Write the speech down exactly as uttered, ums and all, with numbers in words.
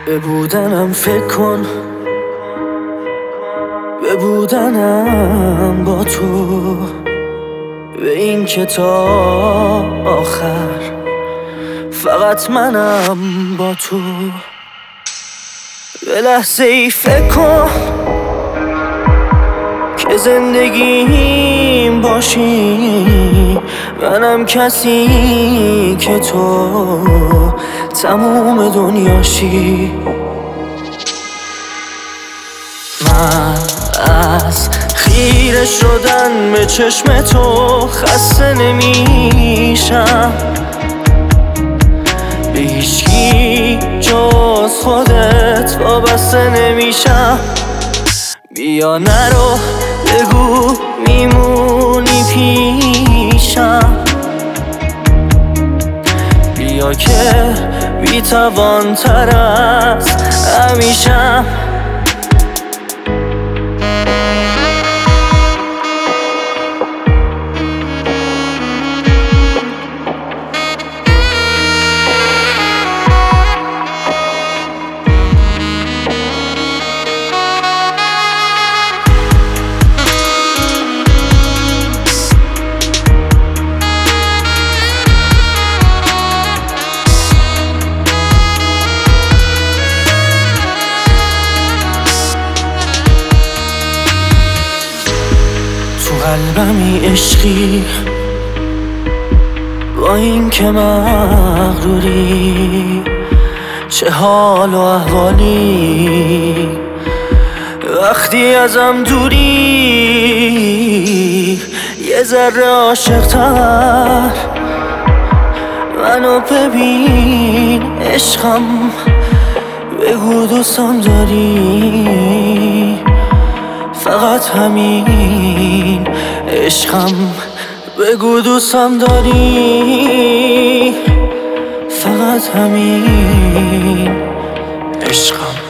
به بودنم فکر کن، به بودنم با تو، به این که تا آخر فقط منم با تو. به لحظه ای فکر کن که زندگیم باشی، منم کسی که تو تموم دنیاشی. من از خیره شدن به چشم تو خسته نمیشم، به هیچکی جز خودت وابسته نمیشم. بیا نرو بگو میمونی پیشم، بیا که بی‌توان تر از همیشم. قلبمی عشقی با این که مغروری، چه حال و احوالی وقتی ازم دوری. یه ذره عاشق‌تر منو ببین عشقم، بگو دوستم داری، فقط همین عشقم. بگو دوستم داری، فقط همین عشقم.